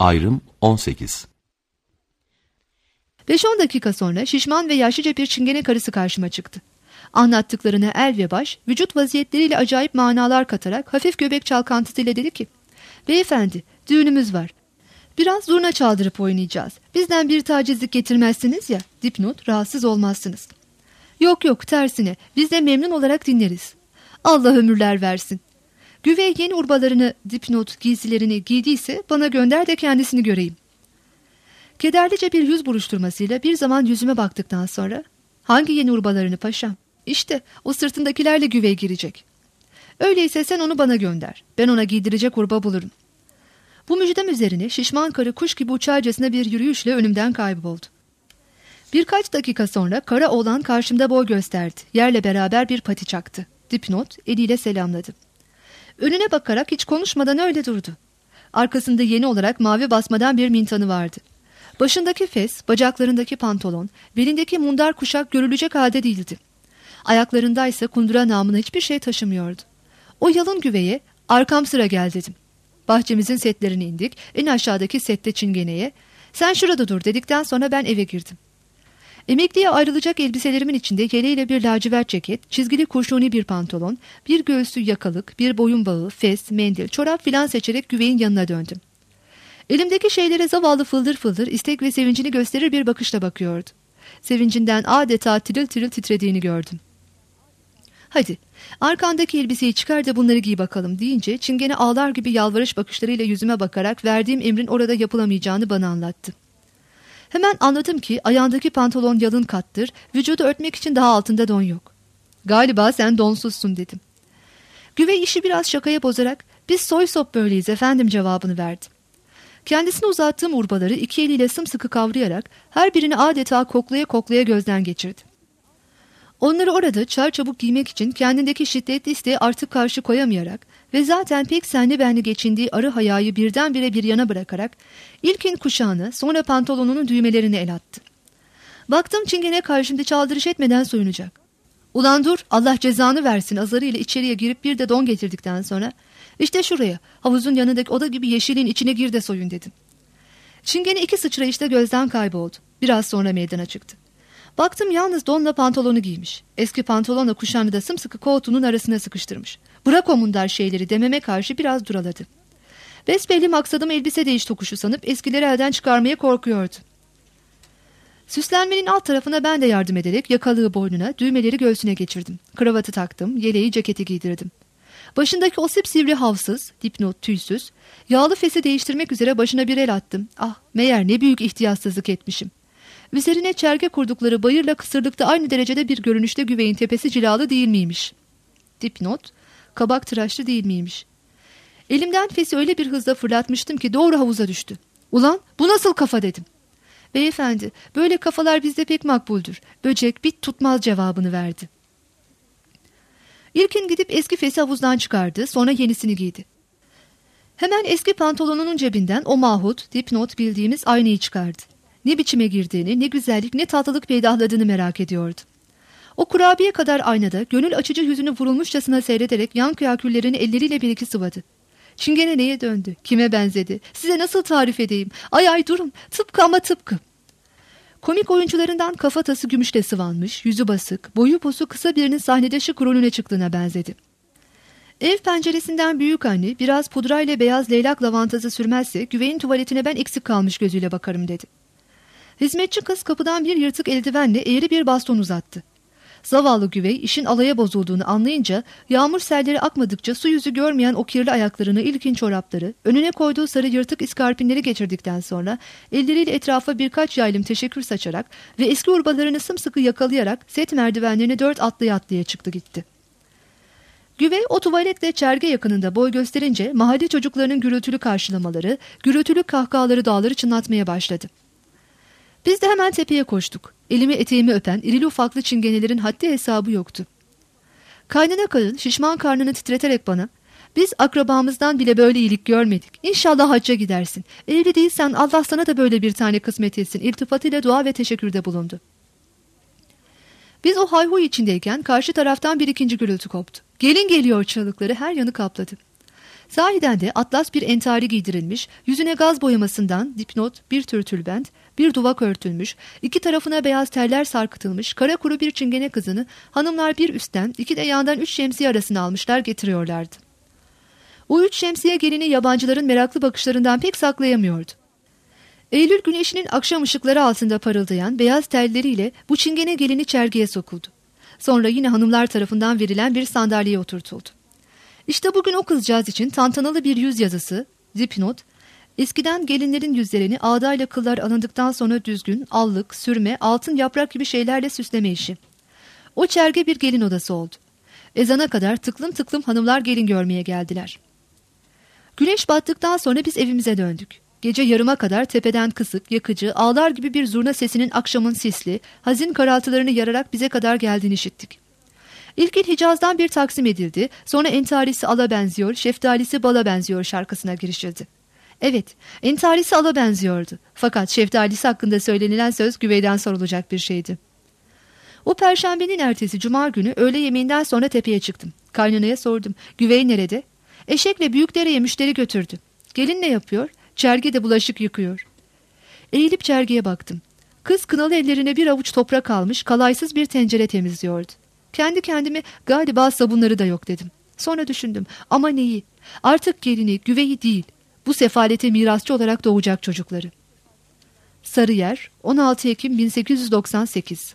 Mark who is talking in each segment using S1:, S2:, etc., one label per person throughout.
S1: Ayrım 18.
S2: 5-10 dakika sonra şişman ve yaşlıca bir çingene karısı karşıma çıktı. Anlattıklarına el ve baş, vücut vaziyetleriyle acayip manalar katarak hafif göbek çalkantısıyla dedi ki, "Beyefendi, düğünümüz var. Biraz zurna çaldırıp oynayacağız. Bizden bir tacizlik getirmezsiniz ya, dipnot, rahatsız olmazsınız." "Yok yok, tersine, biz de memnun olarak dinleriz." "Allah ömürler versin." "Güvey yeni urbalarını, dipnot, giysilerini giydiyse bana gönder de kendisini göreyim." Kederlice bir yüz buruşturmasıyla bir zaman yüzüme baktıktan sonra, "Hangi yeni urbalarını paşam? İşte o sırtındakilerle güvey girecek." "Öyleyse sen onu bana gönder. Ben ona giydirecek urba bulurum." Bu müjdem üzerine şişman karı kuş gibi uçarcasına bir yürüyüşle önümden kayboldu. Birkaç dakika sonra kara oğlan karşımda boy gösterdi. Yerle beraber bir pati çaktı. Dipnot eliyle selamladı. Önüne bakarak hiç konuşmadan öyle durdu. Arkasında yeni olarak mavi basmadan bir mintanı vardı. Başındaki fes, bacaklarındaki pantolon, belindeki mundar kuşak görülecek halde değildi. Ayaklarındaysa kundura namına hiçbir şey taşımıyordu. O yalın güveye, "Arkam sıra gel," dedim. Bahçemizin setlerini indik, en aşağıdaki sette çingeneye, "Sen şurada dur," dedikten sonra ben eve girdim. Emekliye ayrılacak elbiselerimin içinde yeleğiyle bir lacivert ceket, çizgili kurşuni bir pantolon, bir göğüslü yakalık, bir boyun bağı, fes, mendil, çorap filan seçerek güveyin yanına döndüm. Elimdeki şeylere zavallı fıldır fıldır istek ve sevincini gösterir bir bakışla bakıyordu. Sevincinden adeta tiril tiril titrediğini gördüm. "Hadi, arkandaki elbiseyi çıkar da bunları giy bakalım," deyince çingene ağlar gibi yalvarış bakışlarıyla yüzüme bakarak verdiğim emrin orada yapılamayacağını bana anlattı. Hemen anladım ki ayağındaki pantolon yalın kattır, vücudu örtmek için daha altında don yok. "Galiba sen donsuzsun," dedim. Güvey işi biraz şakaya bozarak, "Biz soy sop böyleyiz efendim," cevabını verdi. Kendisine uzattığım urbaları iki eliyle sımsıkı kavrayarak her birini adeta koklaya koklaya gözden geçirdi. Onları orada çarçabuk giymek için kendindeki şiddetli isteğe artık karşı koyamayarak ve zaten pek senli benli geçindiği arı hayayı birdenbire bir yana bırakarak ilkin kuşağını, sonra pantolonunun düğmelerini el attı. Baktım çingene karşımda çaldırış etmeden soyunacak. "Ulan dur, Allah cezanı versin," azarıyla içeriye girip bir de don getirdikten sonra, "İşte şuraya, havuzun yanındaki oda gibi yeşilin içine gir de soyun," dedim. Çingene 2 sıçrayışta gözden kayboldu. Biraz sonra meydana çıktı. Baktım yalnız donla pantolonu giymiş. Eski pantolonla kuşağını da sımsıkı koltuğunun arasına sıkıştırmış. "Bırak o mundar şeyleri," dememe karşı biraz duraladı. Besbelli maksadım elbise değiş tokuşu sanıp eskileri elden çıkarmaya korkuyordu. Süslenmenin alt tarafına ben de yardım ederek yakalığı boynuna, düğmeleri göğsüne geçirdim. Kravatı taktım, yeleği ceketi giydirdim. Başındaki o sipsivri havsız, dipnot tüysüz, yağlı fesi değiştirmek üzere başına bir el attım. Ah, meğer ne büyük ihtiyatsızlık etmişim. Üzerine çerge kurdukları bayırla kısırlıkta aynı derecede bir görünüşte güveyin tepesi cilalı değil miymiş? Dipnot, kabak tıraşlı değil miymiş? Elimden fesi öyle bir hızla fırlatmıştım ki doğru havuza düştü. "Ulan bu nasıl kafa," dedim. "Beyefendi, böyle kafalar bizde pek makbuldür. Böcek bit tutmaz," cevabını verdi. İlkin gidip eski fesi havuzdan çıkardı, sonra yenisini giydi. Hemen eski pantolonunun cebinden o mahut, dipnot bildiğimiz aynayı çıkardı. Ne biçime girdiğini, ne güzellik, ne tatlılık peydahladığını merak ediyordu. O kurabiye kadar aynada gönül açıcı yüzünü vurulmuşçasına seyrederek yan kıyaküllerini elleriyle bir iki sıvadı. Çingene neye döndü? Kime benzedi? Size nasıl tarif edeyim? Ay ay durun, tıpkı ama tıpkı. Komik oyuncularından kafatası gümüşle sıvanmış, yüzü basık, boyu posu kısa birinin sahnede şık rolüne çıktığına benzedi. Ev penceresinden büyük anne biraz pudrayla beyaz leylak lavantası sürmezse güveyin tuvaletine ben eksik kalmış gözüyle bakarım dedi. Hizmetçi kız kapıdan bir yırtık eldivenle eğri bir baston uzattı. Zavallı güvey işin alaya bozulduğunu anlayınca yağmur selleri akmadıkça su yüzü görmeyen o kirli ayaklarını, ilkin çorapları, önüne koyduğu sarı yırtık iskarpinleri geçirdikten sonra elleriyle etrafa birkaç yaylım teşekkür saçarak ve eski urbalarını sımsıkı yakalayarak set merdivenlerini 4 atlaya atlaya çıktı gitti. Güvey o tuvaletle çerge yakınında boy gösterince mahalle çocuklarının gürültülü karşılamaları, gürültülü kahkahaları dağları çınlatmaya başladı. Biz de hemen tepeye koştuk. Elimi eteğimi öpen irili ufaklı çingenelerin haddi hesabı yoktu. Kaynana karın şişman karnını titreterek bana, "Biz akrabamızdan bile böyle iyilik görmedik. İnşallah hacca gidersin. Evli değilsen Allah sana da böyle bir tane kısmet etsin," iltifatıyla dua ve teşekkürde bulundu. Biz o hayhuy içindeyken karşı taraftan bir ikinci gürültü koptu. "Gelin geliyor," çığlıkları her yanı kapladı. Sahiden de atlas bir entari giydirilmiş, yüzüne gaz boyamasından dipnot bir tür tülbent, bir duvak örtülmüş, iki tarafına beyaz teller sarkıtılmış, kara kuru bir çingene kızını hanımlar bir üstten, iki de yandan 3 şemsiye arasına almışlar getiriyorlardı. O 3 şemsiye gelini yabancıların meraklı bakışlarından pek saklayamıyordu. Eylül güneşinin akşam ışıkları altında parıldayan beyaz telleriyle bu çingene gelini çergiye sokuldu. Sonra yine hanımlar tarafından verilen bir sandalyeye oturtuldu. İşte bugün o kızcağız için tantanalı bir yüz yazısı, dipnot, eskiden gelinlerin yüzlerini ağdayla kıllar alındıktan sonra düzgün, allık, sürme, altın yaprak gibi şeylerle süsleme işi. O çerge bir gelin odası oldu. Ezana kadar tıklım tıklım hanımlar gelin görmeye geldiler. Güneş battıktan sonra biz evimize döndük. Gece yarıma kadar tepeden kısık, yakıcı, ağlar gibi bir zurna sesinin akşamın sisli, hazin karaltılarını yararak bize kadar geldiğini işittik. İlkin Hicaz'dan bir taksim edildi, sonra entarisi ala benziyor, şeftalisi bala benziyor şarkısına girişildi. Evet, entarisi ala benziyordu. Fakat şeftalisi hakkında söylenilen söz güveyden sorulacak bir şeydi. O perşembenin ertesi cuma günü öğle yemeğinden sonra tepeye çıktım. Kaynanaya sordum, güvey nerede? Eşekle Büyükdere'ye müşteri götürdü. Gelin ne yapıyor? Çergede bulaşık yıkıyor. Eğilip çergiye baktım. Kız kınalı ellerine bir avuç toprak almış, kalaysız bir tencere temizliyordu. Kendi kendime galiba sabunları da yok dedim. Sonra düşündüm, ama neyi? Artık gelini, güveyi değil, bu sefalete mirasçı olarak doğacak çocukları. Sarıyer, 16 Ekim 1898.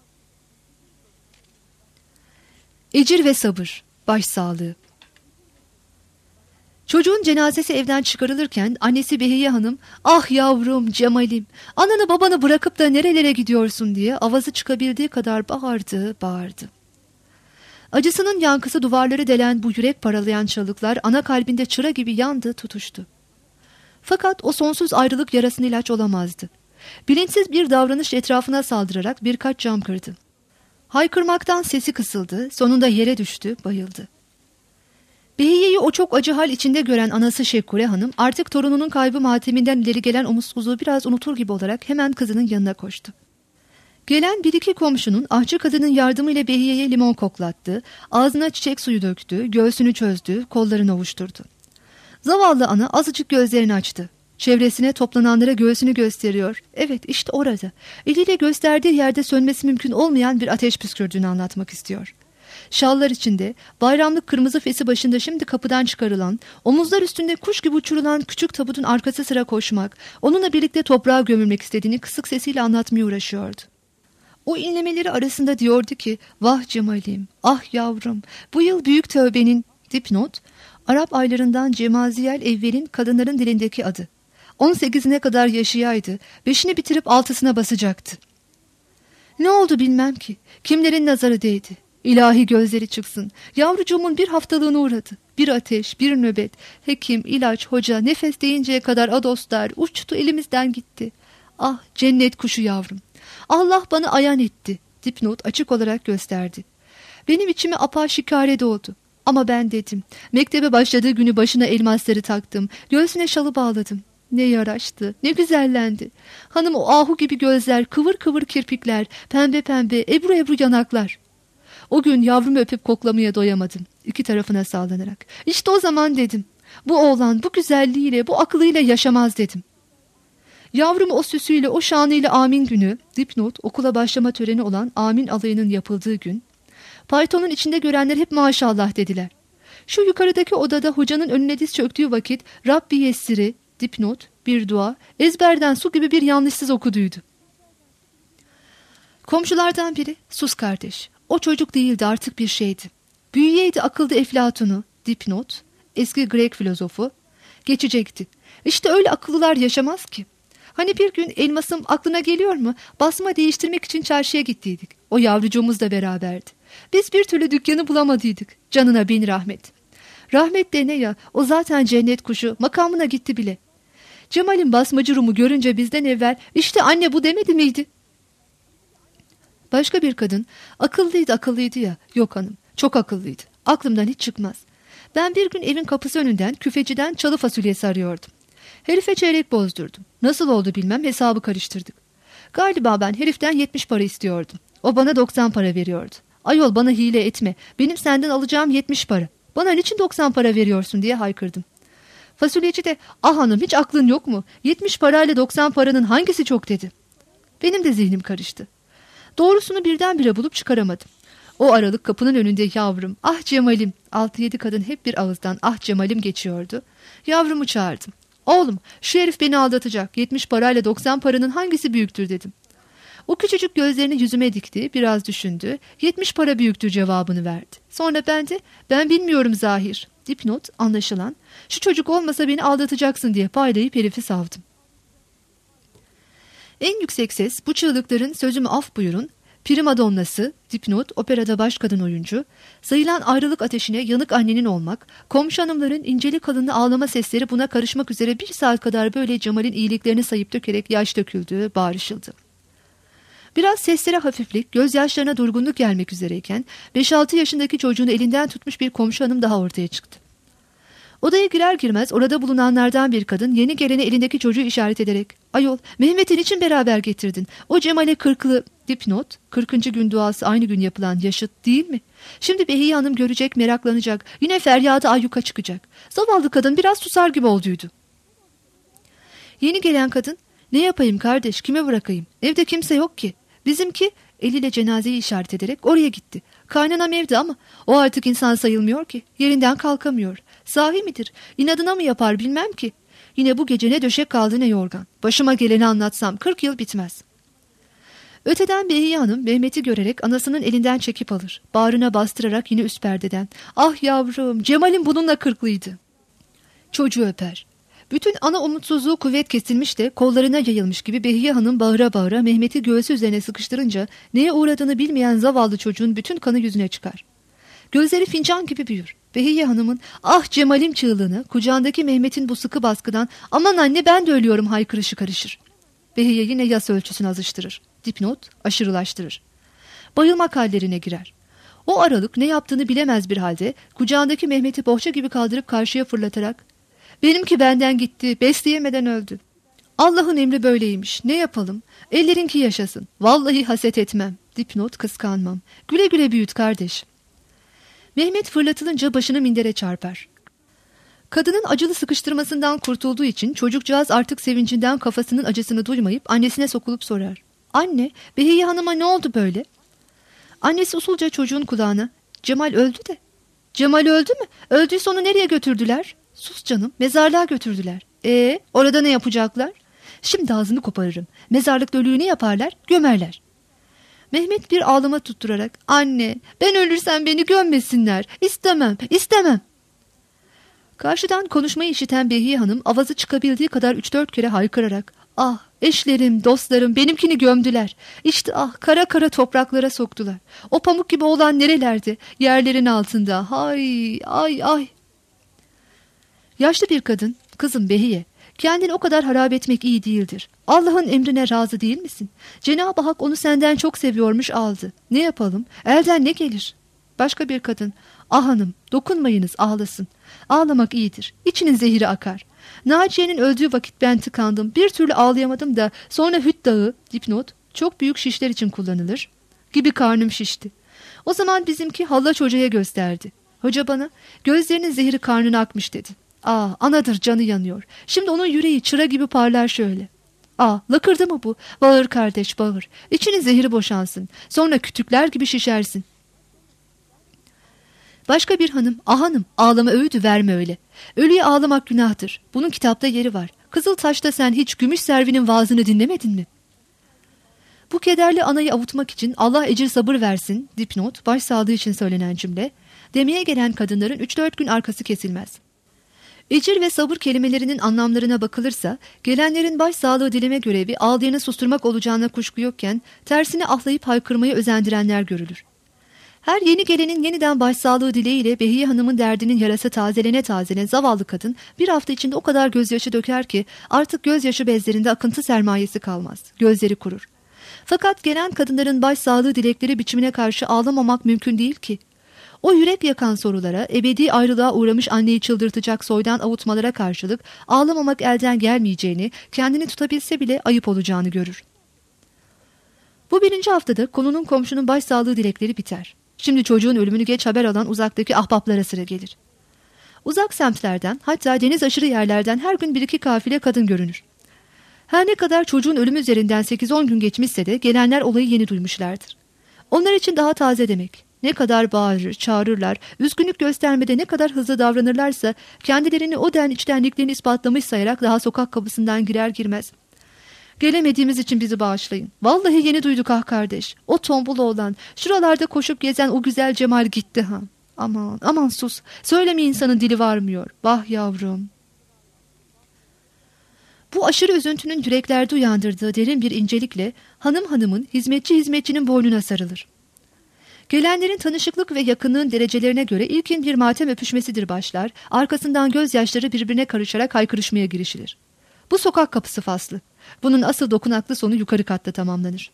S2: Ecir ve sabır, başsağlığı. Çocuğun cenazesi evden çıkarılırken annesi Behiye Hanım, "Ah yavrum, Cemal'im, ananı babanı bırakıp da nerelere gidiyorsun?" diye avazı çıkabildiği kadar bağırdı. Acısının yankısı duvarları delen bu yürek paralayan çığlıklar ana kalbinde çıra gibi yandı, tutuştu. Fakat o sonsuz ayrılık yarasına ilaç olamazdı. Bilinçsiz bir davranış etrafına saldırarak birkaç cam kırdı. Haykırmaktan sesi kısıldı, sonunda yere düştü, bayıldı. Behiye'yi o çok acı hal içinde gören anası Şekkure Hanım artık torununun kaybı mateminden ileri gelen umutsuzluğu biraz unutur gibi olarak hemen kızının yanına koştu. Gelen bir iki komşunun ahçı kadının yardımıyla Behiye'ye limon koklattı, ağzına çiçek suyu döktü, göğsünü çözdü, kollarını ovuşturdu. Zavallı ana azıcık gözlerini açtı. Çevresine toplananlara göğsünü gösteriyor. Evet, işte orada, eliyle gösterdiği yerde sönmesi mümkün olmayan bir ateş püskürdüğünü anlatmak istiyor. Şallar içinde, bayramlık kırmızı fesi başında şimdi kapıdan çıkarılan, omuzlar üstünde kuş gibi uçurulan küçük tabutun arkası sıra koşmak, onunla birlikte toprağa gömülmek istediğini kısık sesiyle anlatmaya uğraşıyordu. O inlemeleri arasında diyordu ki, "Vah Cemal'im, ah yavrum, bu yıl büyük tövbenin," dipnot, Arap aylarından Cemaziyel evvelin kadınların dilindeki adı. 18'ine kadar yaşayaydı, 5'ini bitirip 6'sına basacaktı. Ne oldu bilmem ki, kimlerin nazarı değdi. İlahi gözleri çıksın. Yavrucuğumun bir haftalığına uğradı. Bir ateş, bir nöbet, hekim, ilaç, hoca, nefes deyinceye kadar adostlar uçtu, elimizden gitti. Ah cennet kuşu yavrum. Allah bana ayan etti. Dipnot açık olarak gösterdi. Benim içime apaşikare doğdu. Ama ben dedim. Mektebe başladığı günü başına elmasları taktım. Göğsüne şalı bağladım. Ne yaraştı, ne güzellendi. Hanım o ahu gibi gözler, kıvır kıvır kirpikler, pembe pembe, ebru ebru yanaklar. O gün yavrumu öpüp koklamaya doyamadım. İki tarafına sallanarak. İşte o zaman dedim. Bu oğlan bu güzelliğiyle, bu aklıyla yaşamaz dedim. Yavrumu o süsüyle, o şanıyla amin günü, dipnot okula başlama töreni olan amin alayının yapıldığı gün, paytonun içinde görenler hep maşallah dediler. Şu yukarıdaki odada hocanın önüne diz çöktüğü vakit Rabbi Yessir'i, dipnot, bir dua, ezberden su gibi bir yanlışsız okuduydu. Komşulardan biri, "Sus kardeş, o çocuk değildi, artık bir şeydi. Büyüyeydi akıldı Eflatun'u," dipnot, eski Grek filozofu, "geçecekti. İşte öyle akıllılar yaşamaz ki. Hani bir gün elmasım aklına geliyor mu? Basma değiştirmek için çarşıya gittiydik. O yavrucuğumuz da beraberdi. Biz bir türlü dükkanı bulamadıydık. Canına bin rahmet. Rahmet de ne ya, o zaten cennet kuşu, makamına gitti bile. Cemal'in basmacı Rum'u görünce bizden evvel, işte anne bu demedi miydi?" Başka bir kadın, akıllıydı ya. "Yok hanım, çok akıllıydı. Aklımdan hiç çıkmaz. Ben bir gün evin kapısı önünden küfeciden çalı fasulyesi arıyordum. Herife çeyrek bozdurdum. Nasıl oldu bilmem, hesabı karıştırdık. Galiba ben heriften 70 para istiyordum. O bana 90 para veriyordu. Ayol bana hile etme. Benim senden alacağım 70 para. Bana niçin 90 para veriyorsun diye haykırdım. Fasulyeci de ah hanım hiç aklın yok mu? 70 parayla 90 paranın hangisi çok dedi. Benim de zihnim karıştı. Doğrusunu birdenbire bulup çıkaramadım. O aralık kapının önünde yavrum, ah Cemal'im, 6-7 kadın hep bir ağızdan ah Cemal'im geçiyordu. Yavrumu çağırdım. Oğlum şu herif beni aldatacak, 70 parayla 90 paranın hangisi büyüktür dedim. O küçücük gözlerini yüzüme dikti, biraz düşündü, 70 para büyüktür cevabını verdi. Sonra ben bilmiyorum Zahir. Dipnot anlaşılan, şu çocuk olmasa beni aldatacaksın diye paylayıp herifi savdım. En yüksek ses bu çığlıkların sözümü af buyurun, primadonnası, dipnot, operada baş kadın oyuncu, sayılan ayrılık ateşine yanık annenin olmak, komşu hanımların inceli kalınlı ağlama sesleri buna karışmak üzere 1 saat kadar böyle Cemal'in iyiliklerini sayıp dökerek yaş döküldü, bağırışıldı. Biraz seslere hafiflik, gözyaşlarına durgunluk gelmek üzereyken 5-6 yaşındaki çocuğunu elinden tutmuş bir komşu hanım daha ortaya çıktı. Odaya girer girmez orada bulunanlardan bir kadın yeni gelene elindeki çocuğu işaret ederek ayol Mehmet'in için beraber getirdin. O Cemal'e 40'lı dipnot 40. gün duası aynı gün yapılan yaşıt değil mi? Şimdi Behiye Hanım görecek meraklanacak yine feryadı ayyuka çıkacak. Zavallı kadın biraz susar gibi olduydu. Yeni gelen kadın ne yapayım kardeş kime bırakayım evde kimse yok ki. Bizimki eliyle cenazeyi işaret ederek oraya gitti. Kaynanam evde ama o artık insan sayılmıyor ki. Yerinden kalkamıyor. Sahi midir? İnadına mı yapar bilmem ki. Yine bu gece ne döşek kaldı ne yorgan. Başıma geleni anlatsam 40 yıl bitmez. Öteden Behiye Hanım Mehmet'i görerek anasının elinden çekip alır. Bağrına bastırarak yine üst perdeden. Ah yavrum Cemal'im bununla 40'lıydı. Çocuğu öper. Bütün ana umutsuzluğu kuvvet kesilmiş de kollarına yayılmış gibi Behiye Hanım bağıra bağıra Mehmet'i göğsü üzerine sıkıştırınca neye uğradığını bilmeyen zavallı çocuğun bütün kanı yüzüne çıkar. Gözleri fincan gibi büyür. Behiye Hanım'ın ah Cemal'im çığlığını kucağındaki Mehmet'in bu sıkı baskıdan aman anne ben de ölüyorum haykırışı karışır. Behiye yine yas ölçüsünü azıştırır. Dipnot aşırılaştırır. Bayılmak hallerine girer. O aralık ne yaptığını bilemez bir halde kucağındaki Mehmet'i bohça gibi kaldırıp karşıya fırlatarak benimki benden gitti, besleyemeden öldü. Allah'ın emri böyleymiş, ne yapalım? Ellerinki yaşasın. Vallahi haset etmem. Dipnot kıskanmam. Güle güle büyüt kardeş. Mehmet fırlatılınca başını mindere çarpar. Kadının acılı sıkıştırmasından kurtulduğu için çocukcağız artık sevincinden kafasının acısını duymayıp annesine sokulup sorar. Anne, Behiye Hanım'a ne oldu böyle? Annesi usulca çocuğun kulağına. Cemal öldü de. Cemal öldü mü? Öldüyse onu nereye götürdüler? Sus canım, mezarlığa götürdüler. Orada ne yapacaklar? Şimdi ağzını koparırım. Mezarlıkta ölüyü ne yaparlar? Gömerler. Mehmet bir ağlama tutturarak anne ben ölürsem beni gömmesinler. İstemem, istemem. Karşıdan konuşmayı işiten Behiye Hanım avazı çıkabildiği kadar 3-4 kere haykırarak ah eşlerim, dostlarım benimkini gömdüler. İşte ah kara kara topraklara soktular. O pamuk gibi olan nerelerde? Yerlerin altında. Hay ay ay. Yaşlı bir kadın, kızım Behiye, kendini o kadar harap etmek iyi değildir. Allah'ın emrine razı değil misin? Cenab-ı Hak onu senden çok seviyormuş aldı. Ne yapalım? Elden ne gelir? Başka bir kadın, ah hanım dokunmayınız ağlasın. Ağlamak iyidir. İçinin zehiri akar. Naciye'nin öldüğü vakit ben tıkandım. Bir türlü ağlayamadım da sonra hüt dağı, dipnot, çok büyük şişler için kullanılır, gibi karnım şişti. O zaman bizimki Hallaç Hoca'ya gösterdi. Hoca bana gözlerinin zehri karnına akmış dedi. Anadır canı yanıyor. Şimdi onun yüreği çıra gibi parlar şöyle. Lakırdı mı bu? Bağır kardeş bağır. İçinin zehri boşansın. Sonra kütükler gibi şişersin. Başka bir hanım, hanım ağlama öğüdü verme öyle. Ölüye ağlamak günahtır. Bunun kitapta yeri var. Kızıltaş'ta sen hiç Gümüş Servi'nin vaazını dinlemedin mi? Bu kederli anayı avutmak için Allah ecir sabır versin, dipnot, başsağlığı için söylenen cümle, demeye gelen kadınların 3-4 gün arkası kesilmez. Ecir ve sabır kelimelerinin anlamlarına bakılırsa, gelenlerin başsağlığı dileme görevi ağlayanı susturmak olacağına kuşku yokken, tersine ahlayıp haykırmayı özendirenler görülür. Her yeni gelenin yeniden başsağlığı dileğiyle Behiye Hanım'ın derdinin yarası tazelene zavallı kadın bir hafta içinde o kadar gözyaşı döker ki artık gözyaşı bezlerinde akıntı sermayesi kalmaz. Gözleri kurur. Fakat gelen kadınların başsağlığı dilekleri biçimine karşı ağlamamak mümkün değil ki. O yürek yakan sorulara, ebedi ayrılığa uğramış anneyi çıldırtacak soydan avutmalara karşılık ağlamamak elden gelmeyeceğini, kendini tutabilse bile ayıp olacağını görür. Bu 1. haftada konunun komşunun başsağlığı dilekleri biter. Şimdi çocuğun ölümünü geç haber alan uzaktaki ahbaplara sıra gelir. Uzak semtlerden, hatta deniz aşırı yerlerden her gün bir iki kafile kadın görünür. Her ne kadar çocuğun ölümü üzerinden 8-10 gün geçmişse de gelenler olayı yeni duymuşlardır. Onlar için daha taze demek. Ne kadar bağırır, çağırırlar, üzgünlük göstermede ne kadar hızlı davranırlarsa kendilerini o den içtenliklerini ispatlamış sayarak daha sokak kapısından girer girmez. Gelemediğimiz için bizi bağışlayın. Vallahi yeni duyduk ah kardeş. O tombul oğlan, şuralarda koşup gezen o güzel Cemal gitti ha. Aman aman sus. Söyleme insanın dili varmıyor. Vah yavrum. Bu aşırı üzüntünün yüreklerde uyandırdığı derin bir incelikle hanımın hizmetçinin boynuna sarılır. Gelenlerin tanışıklık ve yakınlığın derecelerine göre ilkin bir matem öpüşmesidir başlar, arkasından gözyaşları birbirine karışarak haykırışmaya girişilir. Bu sokak kapısı faslı. Bunun asıl dokunaklı sonu yukarı katta tamamlanır.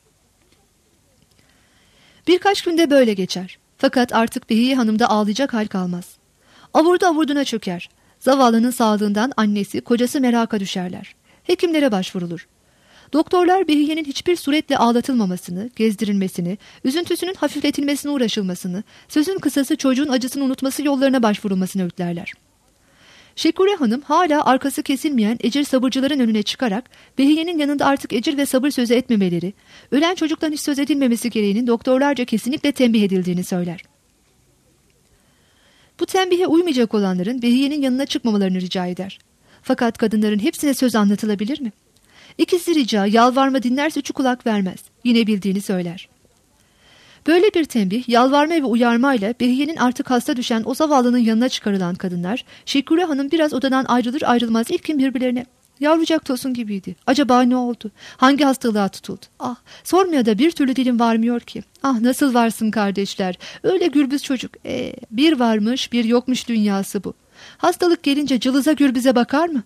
S2: Birkaç günde böyle geçer. Fakat artık Behiye Hanım'da ağlayacak hal kalmaz. Avurdu avurduna çöker. Zavallının sağlığından annesi, kocası meraka düşerler. Hekimlere başvurulur. Doktorlar Behiye'nin hiçbir suretle ağlatılmamasını, gezdirilmesini, üzüntüsünün hafifletilmesine uğraşılmasını, sözün kısası çocuğun acısını unutması yollarına başvurulmasını öğütlerler. Şekure Hanım hala arkası kesilmeyen ecir sabırcıların önüne çıkarak Behiye'nin yanında artık ecir ve sabır sözü etmemeleri, ölen çocuktan hiç söz edilmemesi gereğinin doktorlarca kesinlikle tembih edildiğini söyler. Bu tembihe uymayacak olanların Behiye'nin yanına çıkmamalarını rica eder. Fakat kadınların hepsine söz anlatılabilir mi? İkisi rica, yalvarma dinlerse üçü kulak vermez. Yine bildiğini söyler. Böyle bir tembih, yalvarma ve uyarmayla Behiye'nin artık hasta düşen o zavallının yanına çıkarılan kadınlar, Şekure Hanım biraz odadan ayrılır ayrılmaz ilkin birbirlerine, yavrucak tosun gibiydi. Acaba ne oldu? Hangi hastalığa tutuldu? Ah, sormaya da bir türlü dilim varmıyor ki. Ah, nasıl varsın kardeşler? Öyle gürbüz çocuk. Bir varmış bir yokmuş dünyası bu. Hastalık gelince cılıza gürbüze bakar mı?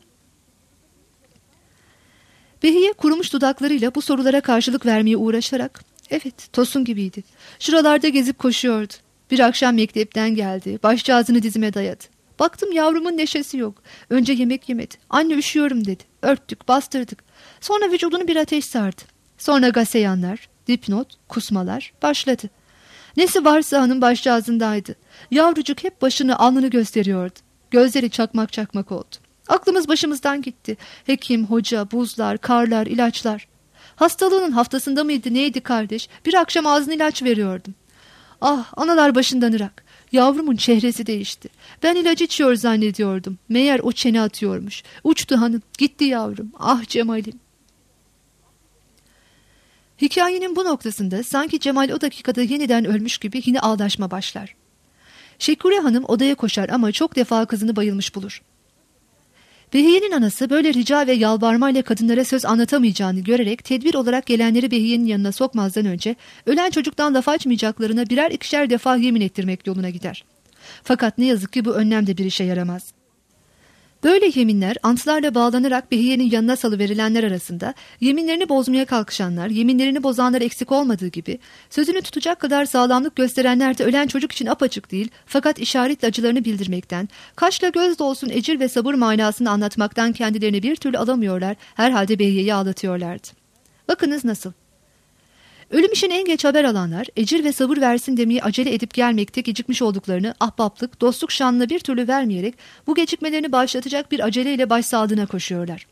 S2: Behiye kurumuş dudaklarıyla bu sorulara karşılık vermeye uğraşarak, evet, tosun gibiydi. Şuralarda gezip koşuyordu. Bir akşam mektepten geldi. Başcağızını dizime dayadı. Baktım yavrumun neşesi yok. Önce yemek yemedi. Anne üşüyorum dedi. Örttük, bastırdık. Sonra vücudunu bir ateş sardı. Sonra gaseyanlar, dipnot, kusmalar başladı. Nesi varsa hanım başcağızındaydı. Yavrucuk hep başını, alnını gösteriyordu. Gözleri çakmak çakmak oldu. Aklımız başımızdan gitti. Hekim, hoca, buzlar, karlar, ilaçlar. Hastalığının haftasında mıydı neydi kardeş? Bir akşam ağzına ilaç veriyordum. Ah, analar başından ırak. Yavrumun çehresi değişti. Ben ilacı içiyor zannediyordum. Meğer o çene atıyormuş. Uçtu hanım, gitti yavrum. Ah Cemal'im. Hikayenin bu noktasında sanki Cemal o dakikada yeniden ölmüş gibi yine ağlaşma başlar. Şekure Hanım odaya koşar ama çok defa kızını bayılmış bulur. Behiye'nin anası böyle rica ve yalvarmayla kadınlara söz anlatamayacağını görerek tedbir olarak gelenleri Behiye'nin yanına sokmazdan önce ölen çocuktan laf açmayacaklarına birer ikişer defa yemin ettirmek yoluna gider. Fakat ne yazık ki bu önlem de bir işe yaramaz. Böyle yeminler antlarla bağlanarak Behiye'nin yanına salıverilenler arasında yeminlerini bozmaya kalkışanlar, yeminlerini bozanlar eksik olmadığı gibi sözünü tutacak kadar sağlamlık gösterenler de ölen çocuk için apaçık değil fakat işaretle acılarını bildirmekten, kaşla göz dolsun ecir ve sabır manasını anlatmaktan kendilerini bir türlü alamıyorlar, herhalde Behiye'yi ağlatıyorlardı. Bakınız nasıl. Ölüm için en geç haber alanlar ecir ve sabır versin demeyi acele edip gelmekte gecikmiş olduklarını ahbaplık, dostluk şanına bir türlü vermeyerek bu gecikmelerini başlatacak bir aceleyle başsağlığına koşuyorlar.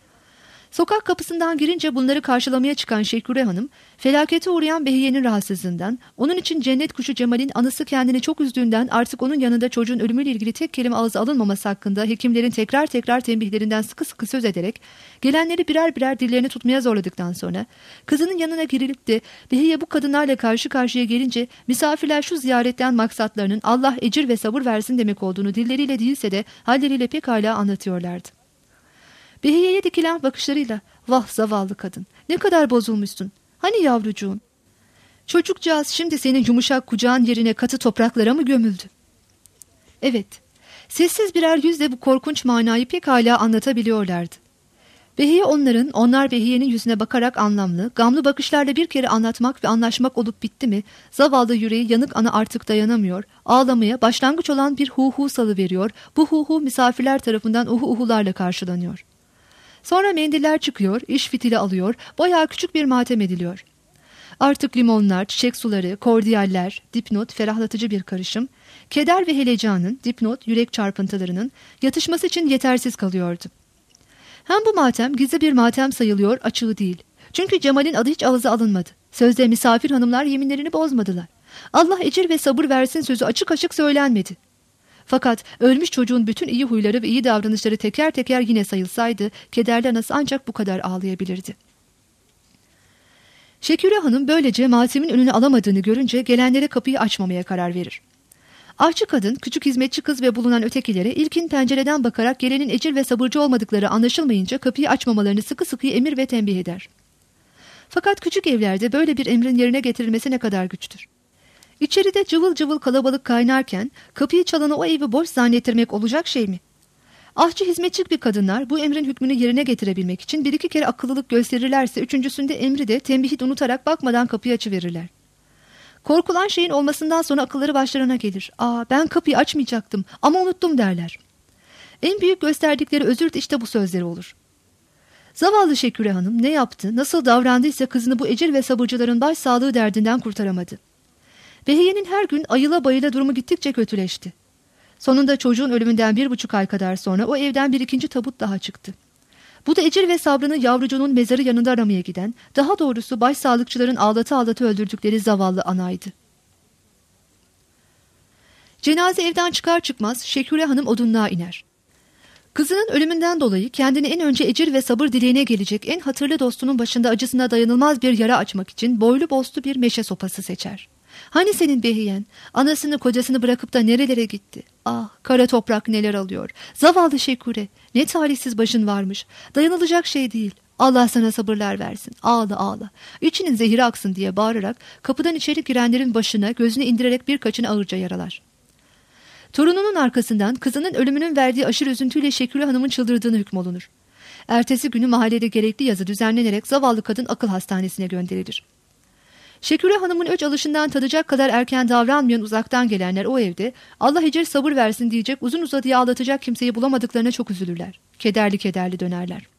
S2: Sokak kapısından girince bunları karşılamaya çıkan Şekure Hanım, felakete uğrayan Behiye'nin rahatsızlığından, onun için cennet kuşu Cemal'in anısı kendini çok üzdüğünden artık onun yanında çocuğun ölümüyle ilgili tek kelime ağza alınmaması hakkında hekimlerin tekrar tekrar tembihlerinden sıkı sıkı söz ederek, gelenleri birer birer dillerini tutmaya zorladıktan sonra, kızının yanına girilip de Behiye bu kadınlarla karşı karşıya gelince, misafirler şu ziyaretten maksatlarının Allah ecir ve sabır versin demek olduğunu dilleriyle değilse de halleriyle pekala anlatıyorlardı. Behiye'ye dikilen bakışlarıyla, vah zavallı kadın, ne kadar bozulmuşsun, hani yavrucuğun? Çocukcağız şimdi senin yumuşak kucağın yerine katı topraklara mı gömüldü? Evet, sessiz birer yüzle bu korkunç manayı pekala anlatabiliyorlardı. Behiye onlar Behiye'nin yüzüne bakarak anlamlı, gamlı bakışlarla bir kere anlatmak ve anlaşmak olup bitti mi, zavallı yüreği yanık ana artık dayanamıyor, ağlamaya başlangıç olan bir hu salıveriyor, bu hu misafirler tarafından uhularla karşılanıyor. Sonra mendiller çıkıyor, iş fitili alıyor, bayağı küçük bir matem ediliyor. Artık limonlar, çiçek suları, kordiyaller, dipnot ferahlatıcı bir karışım, keder ve helecanın, dipnot yürek çarpıntılarının yatışması için yetersiz kalıyordu. Hem bu matem gizli bir matem sayılıyor, açığı değil. Çünkü Cemal'in adı hiç ağza alınmadı. Sözde misafir hanımlar yeminlerini bozmadılar. Allah ecir ve sabır versin sözü açık açık söylenmedi. Fakat ölmüş çocuğun bütün iyi huyları ve iyi davranışları teker teker yine sayılsaydı, kederli anası ancak bu kadar ağlayabilirdi. Şeküre Hanım böylece matemin önünü alamadığını görünce gelenlere kapıyı açmamaya karar verir. Aşçı kadın, küçük hizmetçi kız ve bulunan ötekilere ilkin pencereden bakarak gelenin ecil ve sabırcı olmadıkları anlaşılmayınca kapıyı açmamalarını sıkı sıkı emir ve tembih eder. Fakat küçük evlerde böyle bir emrin yerine getirilmesi ne kadar güçtür. İçeride cıvıl cıvıl kalabalık kaynarken kapıyı çalana o evi boş zannettirmek olacak şey mi? Ahçı hizmetçi bir kadınlar bu emrin hükmünü yerine getirebilmek için bir iki kere akıllılık gösterirlerse üçüncüsünde emri de tembihi de unutarak bakmadan kapıyı açıverirler. Korkulan şeyin olmasından sonra akılları başlarına gelir. Ben kapıyı açmayacaktım ama unuttum derler. En büyük gösterdikleri özür de işte bu sözleri olur. Zavallı Şeküre Hanım ne yaptı, nasıl davrandıysa kızını bu ecir ve sabırcıların baş sağlığı derdinden kurtaramadı. Behiye'nin her gün ayıla bayıla durumu gittikçe kötüleşti. Sonunda çocuğun ölümünden 1,5 ay kadar sonra o evden bir ikinci tabut daha çıktı. Bu da ecir ve sabrını yavrucuğunun mezarı yanında aramaya giden, daha doğrusu başsağlıkçıların ağlatı ağlatı öldürdükleri zavallı anaydı. Cenaze evden çıkar çıkmaz Şeküre Hanım odunluğa iner. Kızının ölümünden dolayı kendini en önce ecir ve sabır dileğine gelecek en hatırlı dostunun başında acısına dayanılmaz bir yara açmak için boylu bostlu bir meşe sopası seçer. Hani senin Behiyen, anasını kocasını bırakıp da nerelere gitti? Kara toprak neler alıyor. Zavallı Şeküre, ne talihsiz başın varmış. Dayanılacak şey değil. Allah sana sabırlar versin. Ağla ağla. İçinin zehiri aksın diye bağırarak kapıdan içeri girenlerin başına gözünü indirerek birkaçını ağırca yaralar. Torununun arkasından kızının ölümünün verdiği aşırı üzüntüyle Şeküre Hanım'ın çıldırdığını hükmolunur. Ertesi günü mahallede gerekli yazı düzenlenerek zavallı kadın akıl hastanesine gönderilir. Şeküre Hanım'ın öç alışından tadacak kadar erken davranmayan uzaktan gelenler o evde Allah ecir sabır versin diyecek uzun uzadıya ağlatacak kimseyi bulamadıklarına çok üzülürler. Kederli kederli dönerler.